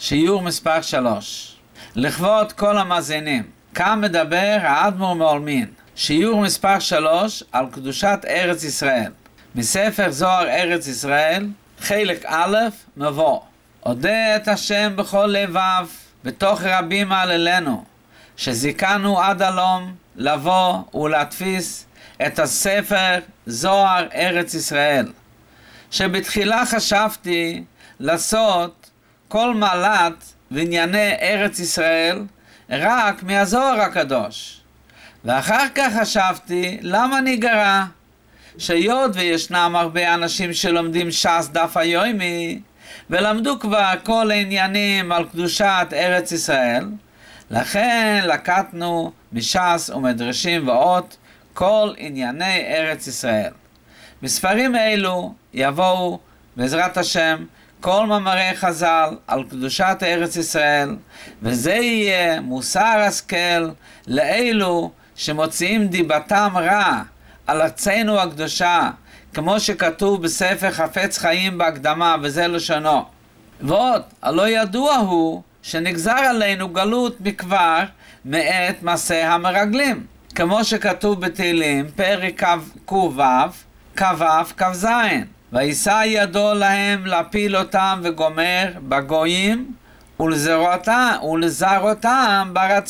שיעור מספר 3. לכבוד כל המאזינים, כאן מדבר האדמו"ר מעולמין. שיעור מספר 3 על קדושת ארץ ישראל. מספר זוהר ארץ ישראל, חלק א', מבוא. אודה את השם בכל לבב, בתוך רבים מעללינו, שזיכנו עד הלום לבוא ולהדפיס את הספר זוהר ארץ ישראל, שבתחילה חשבתי לעשות כל מעלת וענייני ארץ ישראל רק מהזוהר הקדוש, ואחר כך חשבתי למה ניגרע, שהיות וישנם הרבה אנשים שלומדים ש"ס דף היומי ולמדו כבר כל העניינים על קדושת ארץ ישראל, לכן לקטנו מש"ס ומדרשים ועוד כל ענייני ארץ ישראל. בספרים אלו יבואו בעזרת השם כל מאמרי חז"ל על קדושת ארץ ישראל, וזה יהיה מוסר השכל לאלו שמוציאים דיבתם רע על ארצנו הקדושה, כמו שכתוב בספר חפץ חיים בהקדמה, וזה לשונו. ועוד, הלא ידוע הוא שנגזר עלינו גלות מכבר מאת מעשה המרגלים, כמו שכתוב בתהילים פרק ק"ו, כ"ז, וישא ידו להם להפיל אותם וגומר בגויים ולזרותם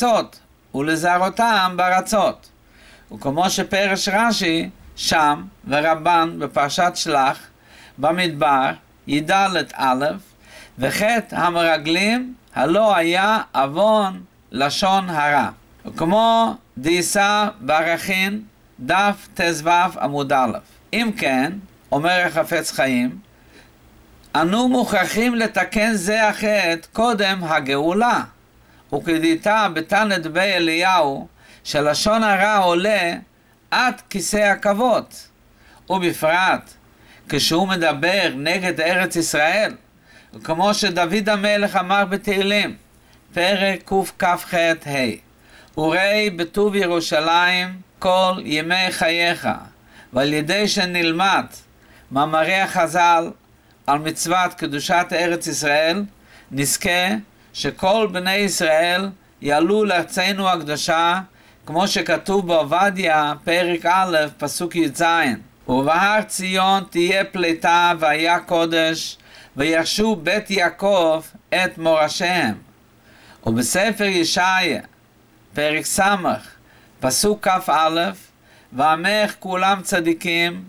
בארצות. וכמו שפרש רש"י שם ורבן בפרשת שלח במדבר י"ד א', וחטא המרגלים הלא היה עוון לשון הרע. וכמו דייסה בערכין דף ט"ו עמוד א'. אם כן, אומר החפץ חיים, אנו מוכרחים לתקן זה החטא קודם הגאולה, וכדאיתה בתנא דבי אליהו שלשון הרע עולה עד כיסא הכבוד, ובפרט כשהוא מדבר נגד ארץ ישראל, וכמו שדוד המלך אמר בתהילים פרק קכ"ח וראה בטוב ירושלים כל ימי חייך, ועל ידי שנלמד מאמרי החז"ל על מצוות קדושת ארץ ישראל נזכה שכל בני ישראל יעלו לארצנו הקדושה, כמו שכתוב בעובדיה פרק א' פסוק י"ז, ובהר ציון תהיה פליטה והיה קודש וירשו בית יעקב את מורשיהם. ובספר ישעיה פרק ס' פסוק כ"א, ועמך כולם צדיקים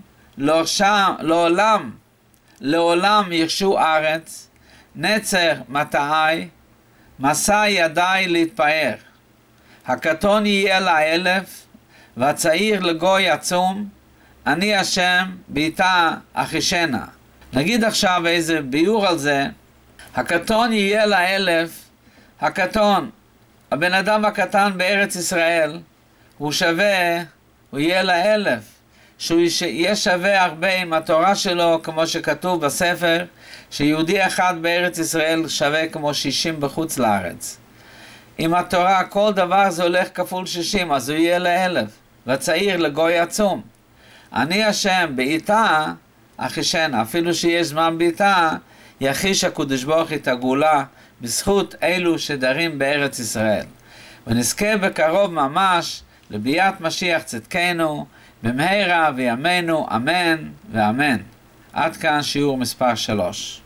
לעולם ירשו ארץ, נצר מטעי מסע ידי להתפאר, הקטון יהיה לאלף והצעיר לגוי עצום, אני השם בעתה אחישנה. נגיד עכשיו איזה ביור על זה. הקטון יהיה לאלף, הקטון, הבן אדם הקטן בארץ ישראל, הוא יהיה לאלף, שהוא יהיה שווה הרבה עם התורה שלו, כמו שכתוב בספר, שיהודי אחד בארץ ישראל שווה כמו 60 בחוץ לארץ. עם התורה כל דבר זה הולך כפול 60, אז הוא יהיה לאלף, והצעיר לגוי עצום. אני השם בעתה אחישנה, אפילו שיש זמן בעתה, יחיש הקדוש ברוך הוא את הגאולה בזכות אלו שדרים בארץ ישראל. ונזכה בקרוב ממש לביאת משיח צדקנו, במהרה וימינו, אמן ואמן. עד כאן שיעור מספר 3.